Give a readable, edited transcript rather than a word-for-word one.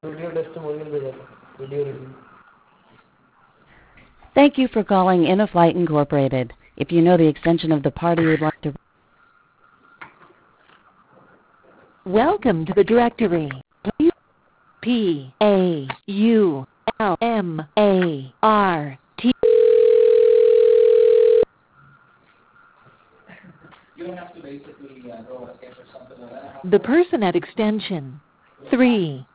Video testimonial पे जाता video review Thank you for calling InnoFlight Incorporated. If you know the extension of the party you would like to... Welcome to the directory. P-A-U-L-M-A-R-T. You don't have to basically go escape or something like that. The person at extension 3